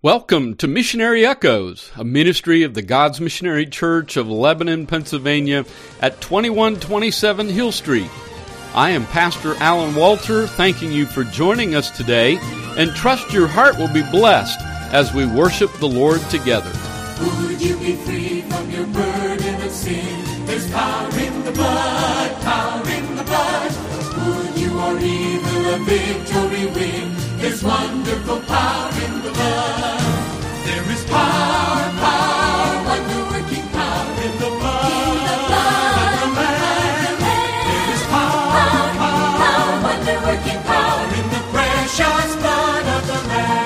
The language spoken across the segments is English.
Welcome to Missionary Echoes, a ministry of the God's Missionary Church of Lebanon, Pennsylvania at 2127 Hill Street. I am Pastor Alan Walter, thanking you for joining us today, and trust your heart will be blessed as we worship the Lord together. Would you be free from your burden of sin? There's power in the blood, power in the blood. Would you or evil a victory win? There's wonderful power in the blood. There is power, power, wonder-working power in the blood of the Lamb. There is power, power, wonder-working power in the precious blood of the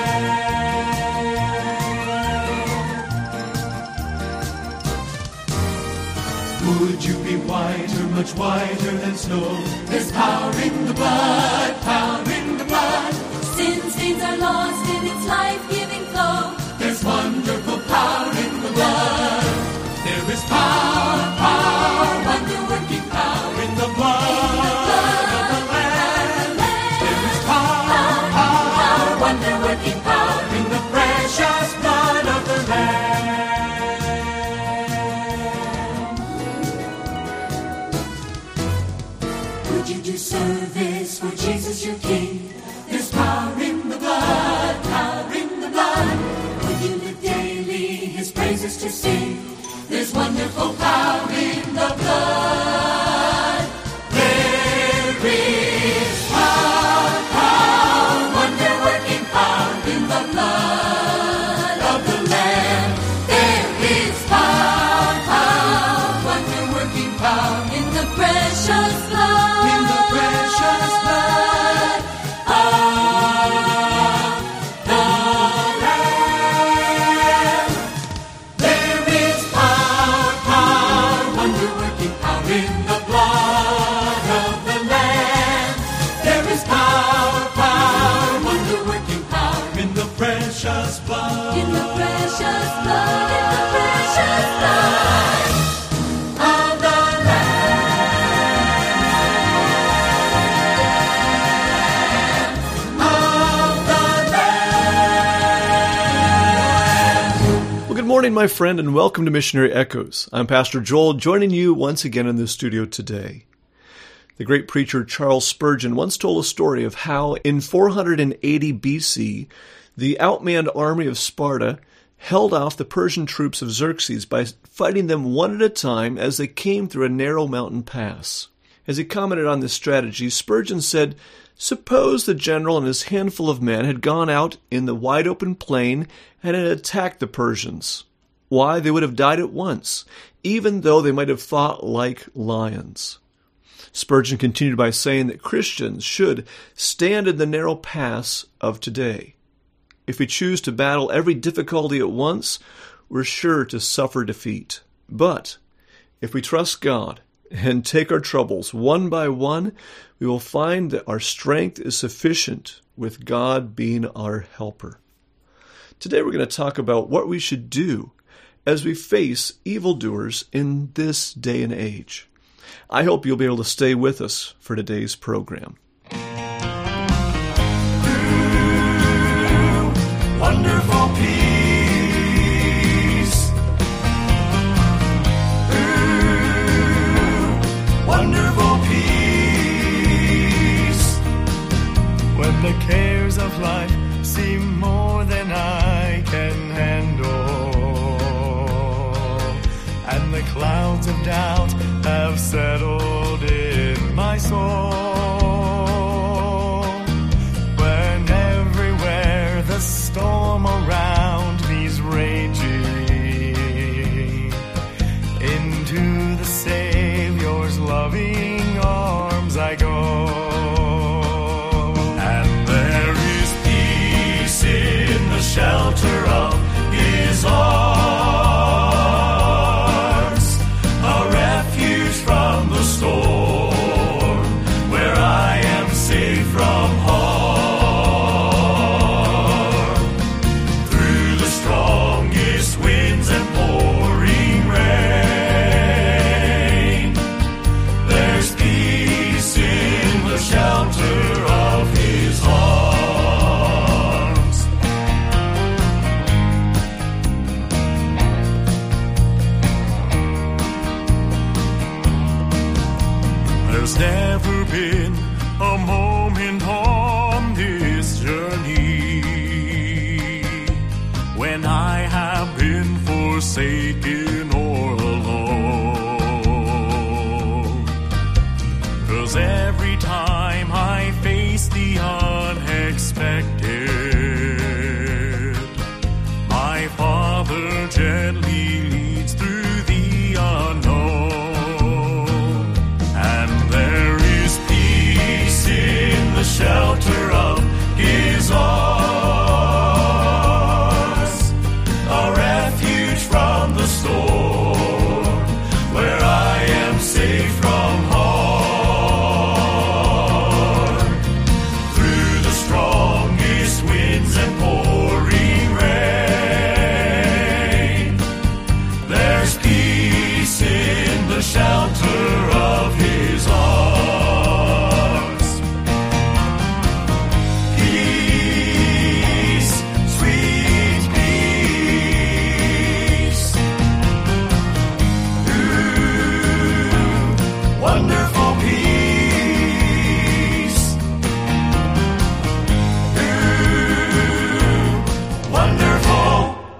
Lamb. Would you be whiter, much whiter than snow? There's power in the blood, power in the blood. Sin stains are lost in its life-giving flow. There's wonderful power in the blood. There is power, power, wonder-working power in the blood of the Lamb. There is power, power, wonder-working power in the precious blood of the Lamb. Would you do service for Jesus your King? There's power in the blood, power in the blood. Would you live daily His praises to sing? There's wonderful power in the blood. There is power, wonder-working power in the blood of the Lamb. There is power, wonder-working power in the precious blood. In the precious blood. Good morning, my friend, and welcome to Missionary Echoes. I'm Pastor Joel, joining you once again in the studio today. The great preacher Charles Spurgeon once told a story of how in 480 BC, the outmanned army of Sparta held off the Persian troops of Xerxes by fighting them one at a time as they came through a narrow mountain pass. As he commented on this strategy, Spurgeon said, "Suppose the general and his handful of men had gone out in the wide open plain and had attacked the Persians. Why, they would have died at once, even though they might have fought like lions." Spurgeon continued by saying that Christians should stand in the narrow pass of today. If we choose to battle every difficulty at once, we're sure to suffer defeat. But if we trust God and take our troubles one by one, we will find that our strength is sufficient with God being our helper. Today we're going to talk about what we should do as we face evildoers in this day and age. I hope you'll be able to stay with us for today's program. Wonderful peace. Wonderful peace. When the cares of life seem more than I can handle, and the clouds of doubt have settled in my soul, when everywhere the storm around me's raging, into the Savior's loving arms I go. And there is peace in the shelter of His arms, a refuge from the storm, where There's never been a moment on this journey when I have been forsaken or alone. 'Cause every time I face the unexpected, my Father gently leads through the unknown. And there is peace in the shelter of His arms, a refuge from the storm, where I am safe from harm. Through the strongest winds and pouring rain, there's peace in the shelter of His arms. Peace, sweet peace. Ooh, wonderful peace. Ooh, wonderful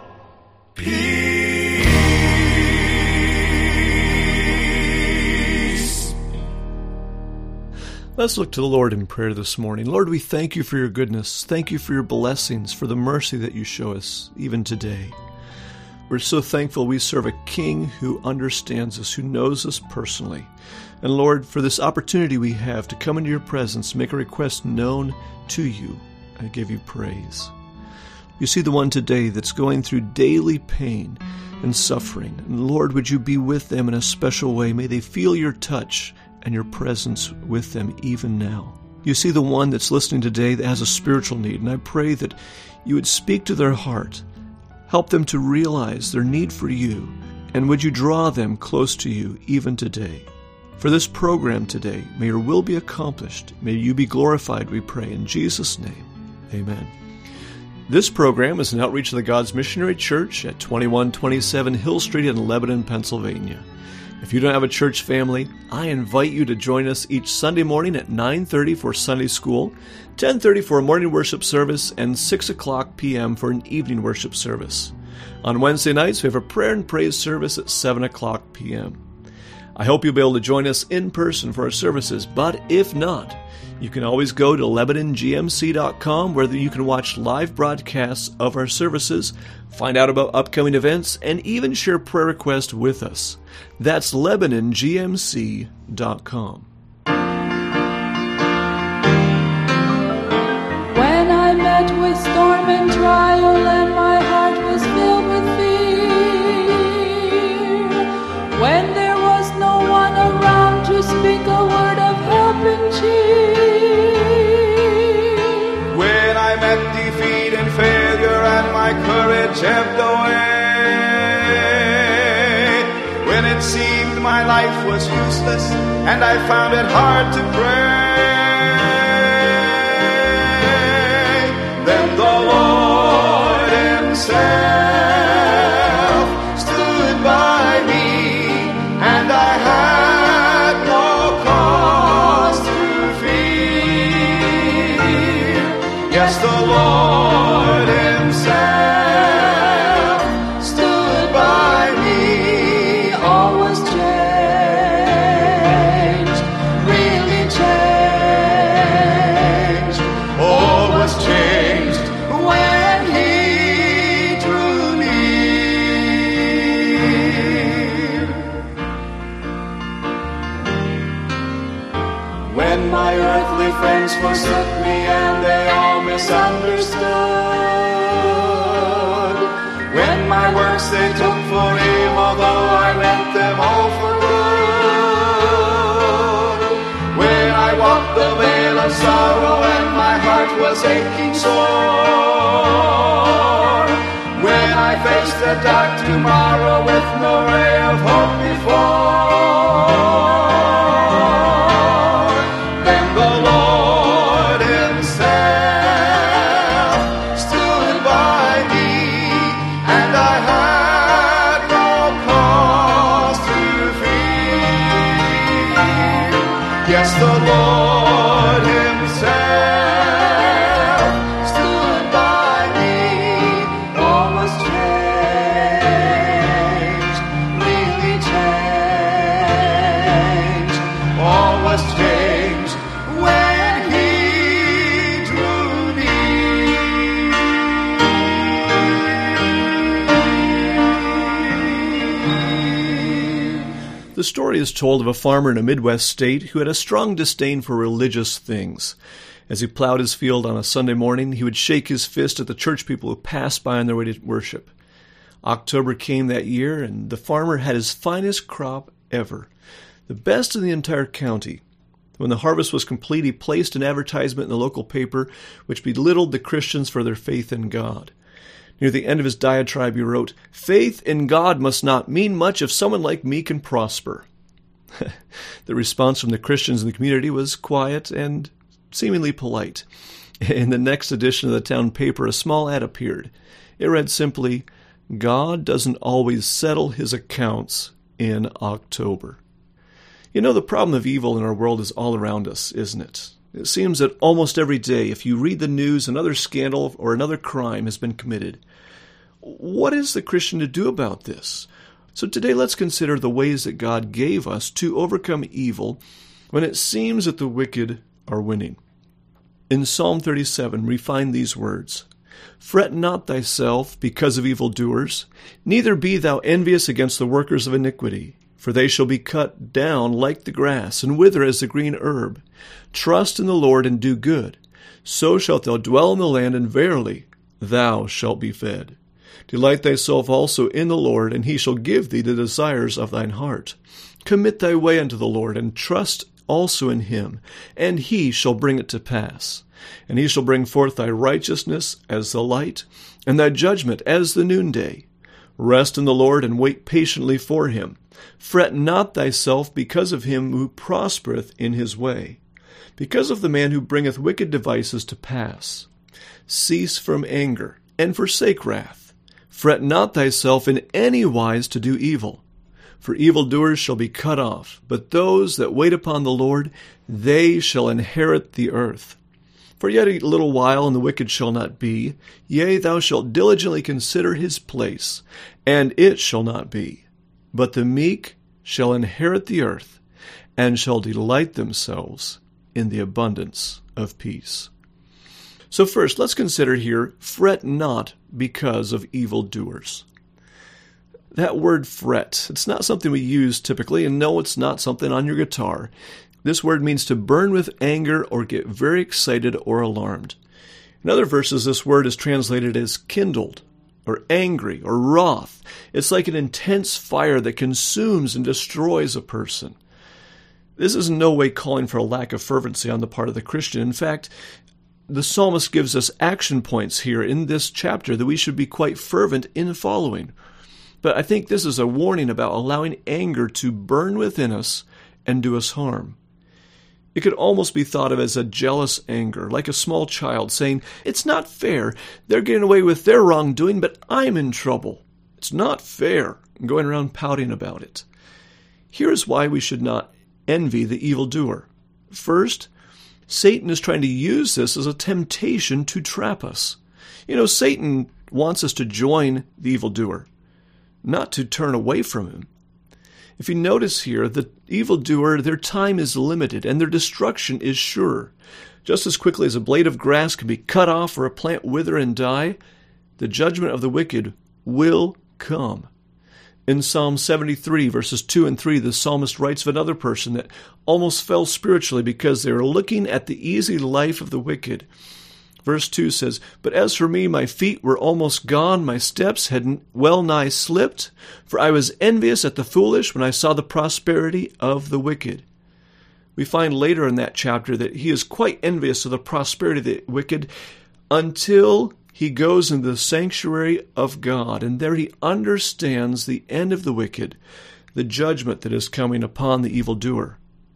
peace. Let's look to the Lord in prayer this morning. Lord, we thank you for your goodness. Thank you for your blessings, for the mercy that you show us even today. We're so thankful we serve a King who understands us, who knows us personally. And Lord, for this opportunity we have to come into your presence, make a request known to you, I give you praise. You see the one today that's going through daily pain and suffering. And Lord, would you be with them in a special way? May they feel your touch and your presence with them even now. You see the one that's listening today that has a spiritual need, and I pray that you would speak to their heart, help them to realize their need for you, and would you draw them close to you even today. For this program today, may your will be accomplished. May you be glorified, we pray, in Jesus' name. Amen. This program is an outreach of the God's Missionary Church at 2127 Hill Street in Lebanon, Pennsylvania. If you don't have a church family, I invite you to join us each Sunday morning at 9:30 for Sunday school, 10:30 for a morning worship service, and 6 o'clock p.m. for an evening worship service. On Wednesday nights, we have a prayer and praise service at 7 o'clock p.m. I hope you'll be able to join us in person for our services, but if not, you can always go to LebanonGMC.com where you can watch live broadcasts of our services, find out about upcoming events, and even share prayer requests with us. That's LebanonGMC.com. When I met with storm and trial and my heart was filled with fear, when there was no one around to speak a word of help and cheer, when I met defeat and failure and my courage ebbed away, when it seemed my life was useless and I found it hard to pray, then the Lord Himself stood by me, and I had no cause to fear. Yes, the Lord Himself stood by me. all was changed, really changed. All was changed when He drew near. When my earthly friends forsook me and they all misunderstood, when my works they took for evil, though I meant them all for good, when I walked the vale of sorrow and my heart was aching sore, when I faced a dark tomorrow with no ray of hope before, then the Lord Himself stood by me, and I had no cause to fear. Yes, The story is told of a farmer in a Midwest state who had a strong disdain for religious things. As he plowed his field on a Sunday morning, he would shake his fist at the church people who passed by on their way to worship. October came that year, and the farmer had his finest crop ever, the best in the entire county. When the harvest was complete, he placed an advertisement in the local paper which belittled the Christians for their faith in God. Near the end of his diatribe, he wrote, "Faith in God must not mean much if someone like me can prosper." The response from the Christians in the community was quiet and seemingly polite. In the next edition of the town paper, a small ad appeared. It read simply, "God doesn't always settle his accounts in October." You know, the problem of evil in our world is all around us, isn't it? It seems that almost every day, if you read the news, another scandal or another crime has been committed. What is the Christian to do about this? So today let's consider the ways that God gave us to overcome evil when it seems that the wicked are winning. In Psalm 37, we find these words, "Fret not thyself because of evildoers, neither be thou envious against the workers of iniquity. For they shall be cut down like the grass, and wither as the green herb. Trust in the Lord and do good. So shalt thou dwell in the land, and verily thou shalt be fed. Delight thyself also in the Lord, and he shall give thee the desires of thine heart. Commit thy way unto the Lord, and trust also in him, and he shall bring it to pass. And he shall bring forth thy righteousness as the light, and thy judgment as the noonday. Rest in the Lord, and wait patiently for him. Fret not thyself because of him who prospereth in his way, because of the man who bringeth wicked devices to pass. Cease from anger, and forsake wrath. Fret not thyself in any wise to do evil. For evildoers shall be cut off, but those that wait upon the Lord, they shall inherit the earth. For yet a little while, and the wicked shall not be. Yea, thou shalt diligently consider his place, and it shall not be. But the meek shall inherit the earth, and shall delight themselves in the abundance of peace." So first, let's consider here, fret not because of evildoers. That word fret, it's not something we use typically, and no, it's not something on your guitar. This word means to burn with anger or get very excited or alarmed. In other verses, this word is translated as kindled, or angry, or wroth. It's like an intense fire that consumes and destroys a person. This is in no way calling for a lack of fervency on the part of the Christian. In fact, the psalmist gives us action points here in this chapter that we should be quite fervent in following. But I think this is a warning about allowing anger to burn within us and do us harm. It could almost be thought of as a jealous anger, like a small child saying, "It's not fair. They're getting away with their wrongdoing, but I'm in trouble. It's not fair," and going around pouting about it. Here is why we should not envy the evildoer. First, Satan is trying to use this as a temptation to trap us. You know, Satan wants us to join the evildoer, not to turn away from him. If you notice here, the evildoer, their time is limited and their destruction is sure. Just as quickly as a blade of grass can be cut off or a plant wither and die, the judgment of the wicked will come. In Psalm 73, verses 2 and 3, the psalmist writes of another person that almost fell spiritually because they were looking at the easy life of the wicked. Verse 2 says, "But as for me, my feet were almost gone, my steps had well nigh slipped, for I was envious at the foolish when I saw the prosperity of the wicked." We find later in that chapter that he is quite envious of the prosperity of the wicked until he goes into the sanctuary of God, and there he understands the end of the wicked, the judgment that is coming upon the evildoer.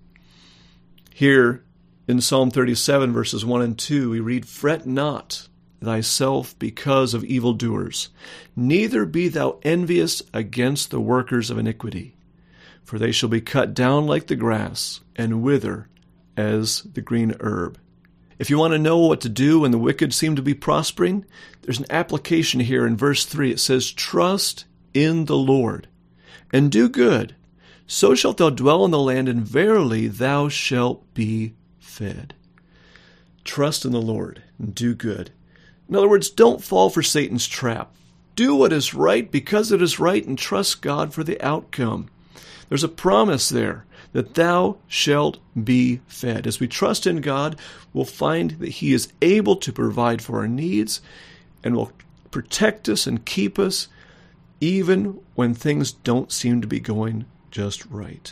Here, in Psalm 37, verses 1 and 2, we read, "Fret not thyself because of evildoers, neither be thou envious against the workers of iniquity. For they shall be cut down like the grass, and wither as the green herb." If you want to know what to do when the wicked seem to be prospering, there's an application here in verse 3. It says, "Trust in the Lord, and do good. So shalt thou dwell in the land, and verily thou shalt be fed." Trust in the Lord and do good. In other words, don't fall for Satan's trap. Do what is right because it is right and trust God for the outcome. There's a promise there that thou shalt be fed. As we trust in God, we'll find that He is able to provide for our needs and will protect us and keep us even when things don't seem to be going just right.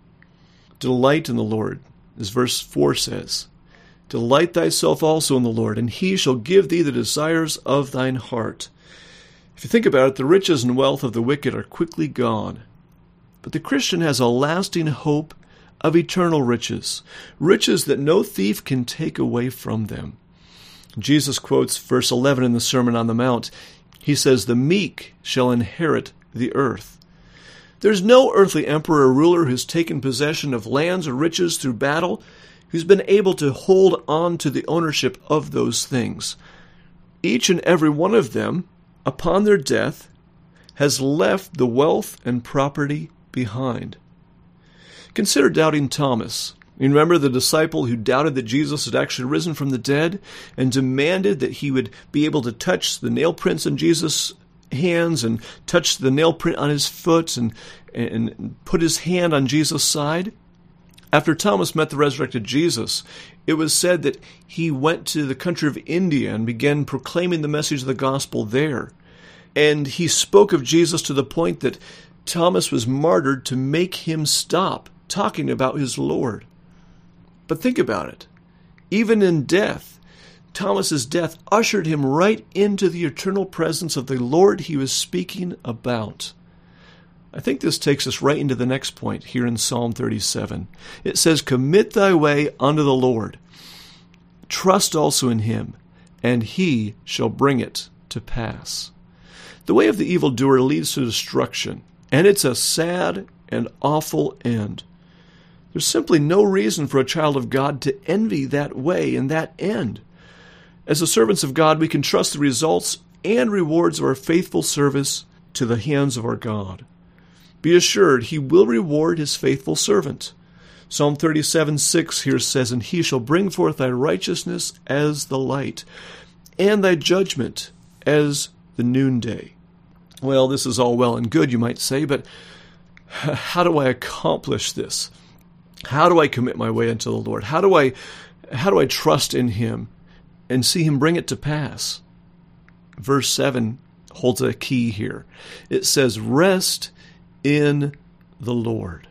Delight in the Lord, as verse 4 says. Delight thyself also in the Lord, and He shall give thee the desires of thine heart. If you think about it, the riches and wealth of the wicked are quickly gone. But the Christian has a lasting hope of eternal riches, riches that no thief can take away from them. Jesus quotes verse 11 in the Sermon on the Mount. He says, the meek shall inherit the earth. There's no earthly emperor or ruler who's taken possession of lands or riches through battle who's been able to hold on to the ownership of those things. Each and every one of them, upon their death, has left the wealth and property behind. Consider doubting Thomas. You remember the disciple who doubted that Jesus had actually risen from the dead and demanded that he would be able to touch the nail prints in Jesus' hands and touch the nail print on his foot and put his hand on Jesus' side? After Thomas met the resurrected Jesus, it was said that he went to the country of India and began proclaiming the message of the gospel there. And he spoke of Jesus to the point that Thomas was martyred to make him stop talking about his Lord. But think about it. Even in death, Thomas's death ushered him right into the eternal presence of the Lord he was speaking about. I think this takes us right into the next point here in Psalm 37. It says, commit thy way unto the Lord. Trust also in Him, and He shall bring it to pass. The way of the evildoer leads to destruction, and it's a sad and awful end. There's simply no reason for a child of God to envy that way and that end. As the servants of God, we can trust the results and rewards of our faithful service to the hands of our God. Be assured, He will reward His faithful servant. Psalm 37:6 here says, and He shall bring forth thy righteousness as the light, and thy judgment as the noonday. Well, this is all well and good, you might say, but how do I accomplish this? How do I commit my way unto the Lord? How do I trust in Him and see Him bring it to pass? Verse 7 holds a key here. It says, rest in the Lord.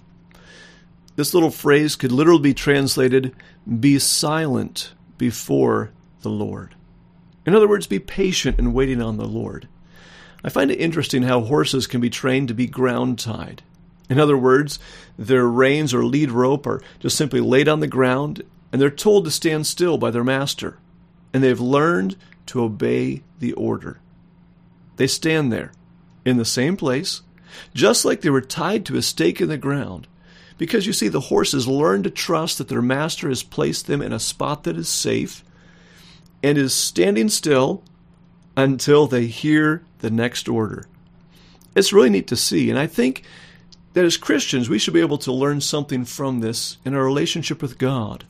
This little phrase could literally be translated, be silent before the Lord. In other words, be patient in waiting on the Lord. I find it interesting how horses can be trained to be ground-tied. In other words, their reins or lead rope are just simply laid on the ground, and they're told to stand still by their master. And they've learned to obey the order. They stand there, in the same place, just like they were tied to a stake in the ground. Because you see, the horses learn to trust that their master has placed them in a spot that is safe, and is standing still until they hear the next order. It's really neat to see, and I think that as Christians, we should be able to learn something from this in our relationship with God.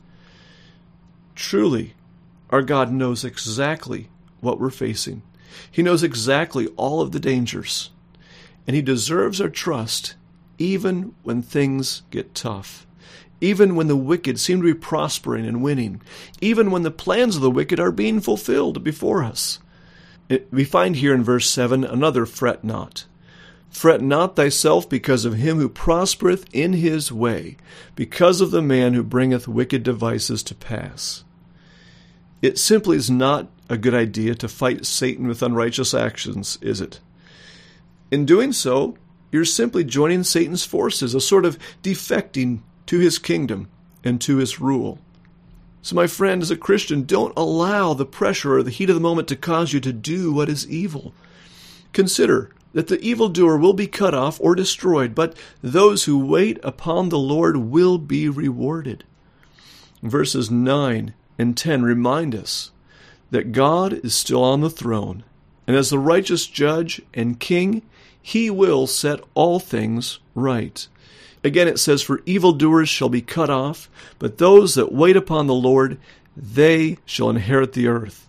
Truly, our God knows exactly what we're facing. He knows exactly all of the dangers, and He deserves our trust even when things get tough, even when the wicked seem to be prospering and winning, even when the plans of the wicked are being fulfilled before us. We find here in verse 7 another fret not. Fret not thyself because of him who prospereth in his way, because of the man who bringeth wicked devices to pass. It simply is not a good idea to fight Satan with unrighteous actions, is it? In doing so, you're simply joining Satan's forces, a sort of defecting to his kingdom and to his rule. So my friend, as a Christian, don't allow the pressure or the heat of the moment to cause you to do what is evil. Consider that the evildoer will be cut off or destroyed, but those who wait upon the Lord will be rewarded. Verses 9 and 10 remind us that God is still on the throne, and as the righteous judge and king, He will set all things right. Again, it says, for evildoers shall be cut off, but those that wait upon the Lord, they shall inherit the earth.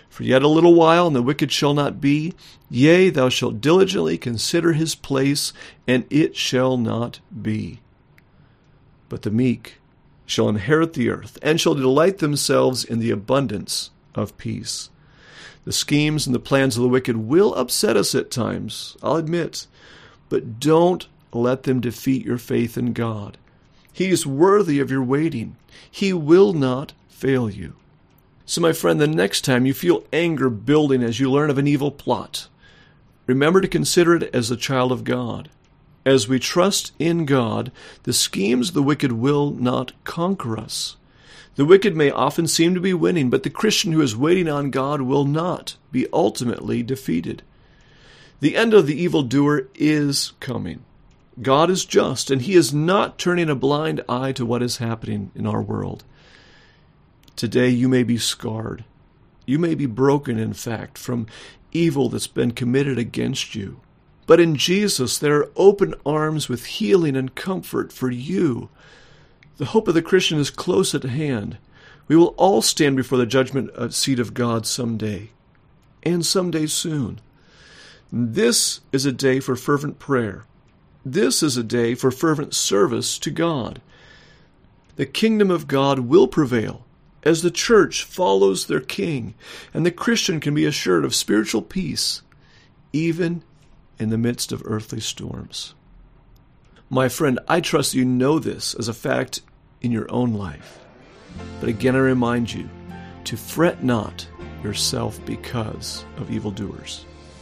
For yet a little while, and the wicked shall not be. Yea, thou shalt diligently consider his place, and it shall not be. But the meek shall inherit the earth, and shall delight themselves in the abundance of peace. The schemes and the plans of the wicked will upset us at times, I'll admit, but don't let them defeat your faith in God. He is worthy of your waiting. He will not fail you. So, my friend, the next time you feel anger building as you learn of an evil plot, remember to consider it as a child of God. As we trust in God, the schemes of the wicked will not conquer us. The wicked may often seem to be winning, but the Christian who is waiting on God will not be ultimately defeated. The end of the evildoer is coming. God is just, and he is not turning a blind eye to what is happening in our world. Today you may be scarred. You may be broken, in fact, from evil that's been committed against you. But in Jesus there are open arms with healing and comfort for you. The hope of the Christian is close at hand. We will all stand before the judgment seat of God someday, and someday soon. This is a day for fervent prayer. This is a day for fervent service to God. The kingdom of God will prevail as the church follows their king, and the Christian can be assured of spiritual peace, even in the midst of earthly storms. My friend, I trust you know this as a fact in your own life. But again, I remind you to fret not yourself because of evildoers.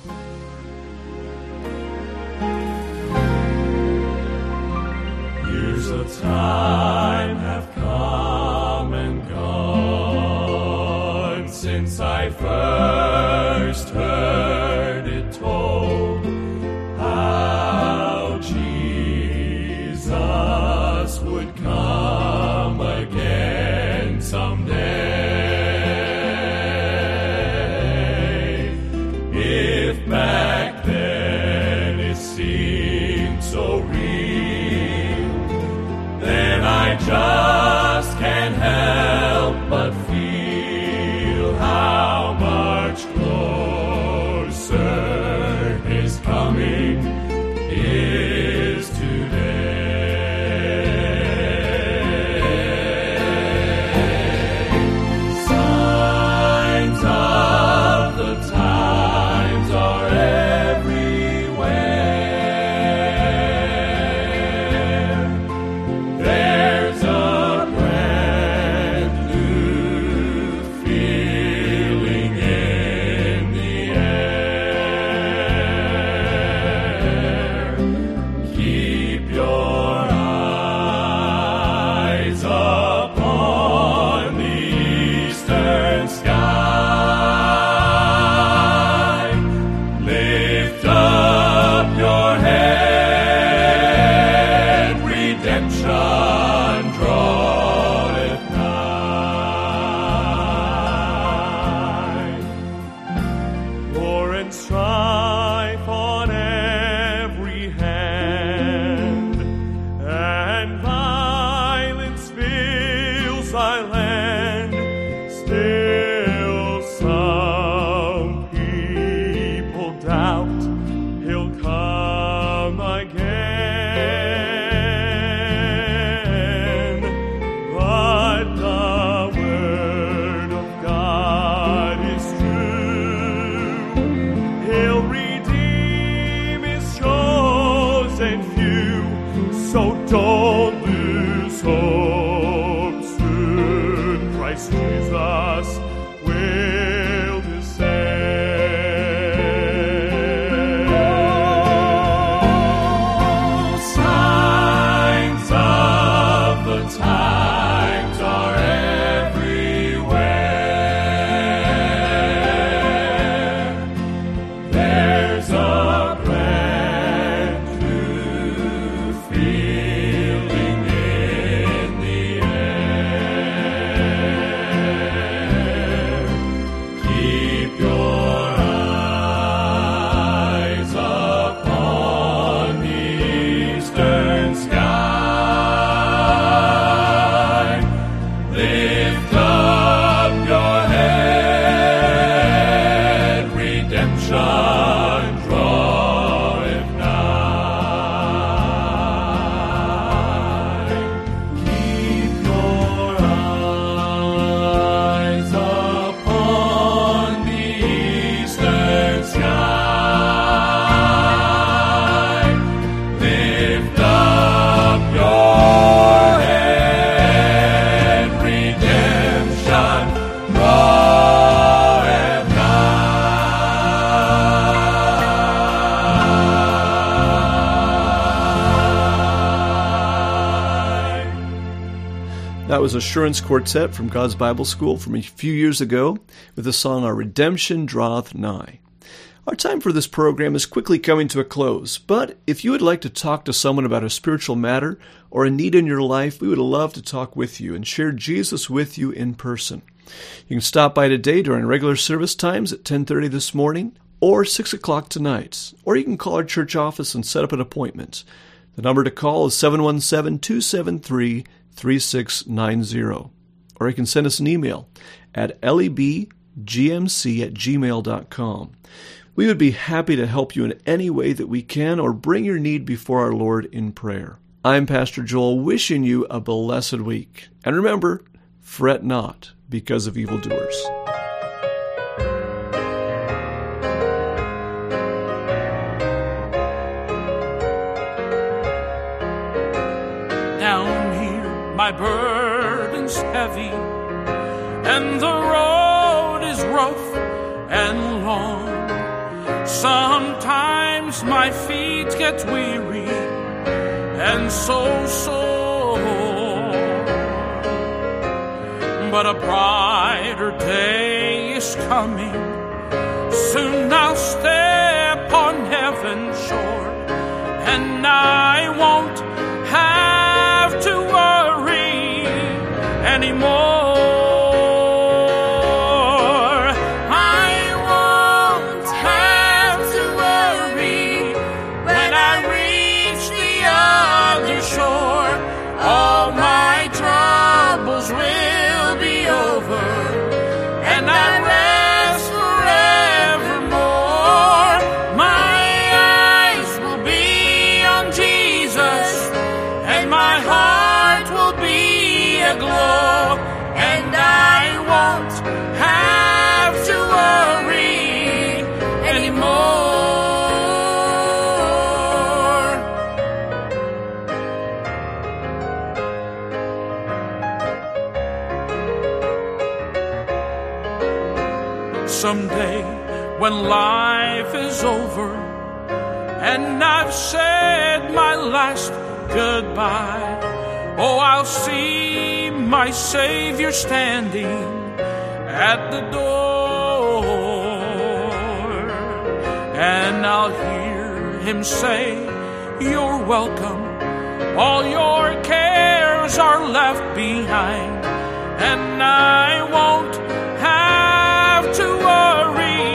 Years of time have come and gone since I first heard it told how Jesus would come again someday. If back then it seemed so real, then I just can't help but feel how much closer his coming is today. Signs of the times are everywhere. There's a brand new feeling in the air. Keep your eyes upon the eastern sky. Lift up your head, redemption draweth nigh. War and strife on every hand, and violence fills our land. Still some people doubt he'll come again. But the word of God is true. He'll redeem his chosen few. So don't lose hope. Soon Christ Jesus will descend. Signs of the times are everywhere. There's a brand new feeling That was Assurance Quartet from God's Bible School from a few years ago with the song Our Redemption Draweth Nigh. Our time for this program is quickly coming to a close, but if you would like to talk to someone about a spiritual matter or a need in your life, we would love to talk with you and share Jesus with you in person. You can stop by today during regular service times at 10:30 this morning or 6 o'clock tonight, or you can call our church office and set up an appointment. The number to call is 717-273-3690, or you can send us an email at lebgmc@gmail.com. We would be happy to help you in any way that we can or bring your need before our Lord in prayer. I'm Pastor Joel, wishing you a blessed week. And remember, fret not because of evildoers. Down here, my burden's heavy, and the road is rough and long. Sometimes my feet get weary and so sore, but a brighter day is coming. Soon I'll step on heaven's shore, and I won't have to worry anymore. All my troubles will be over, and I rest forevermore. My eyes will be on Jesus, and my heart will be aglow, and I won't have to worry anymore. Someday, when life is over and I've said my last goodbye, oh, I'll see my Savior standing at the door, and I'll hear Him say, "You're welcome, all your cares are left behind," and I won't have to worry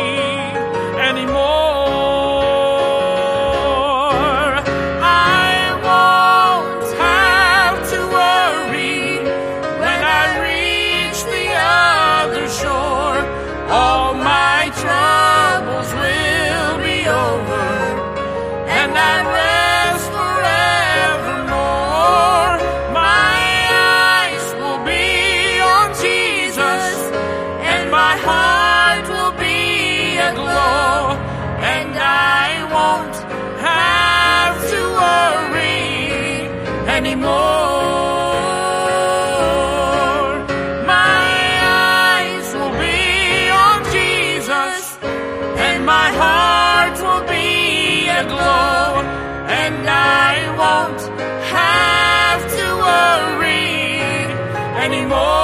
anymore. I won't have to worry when I reach the other shore. All my troubles will be over, and I rest forevermore. My eyes will be on Jesus, and my heart will be aglow, and I won't have to worry anymore. My eyes will be on Jesus, and my heart will be aglow, and I won't have to worry anymore.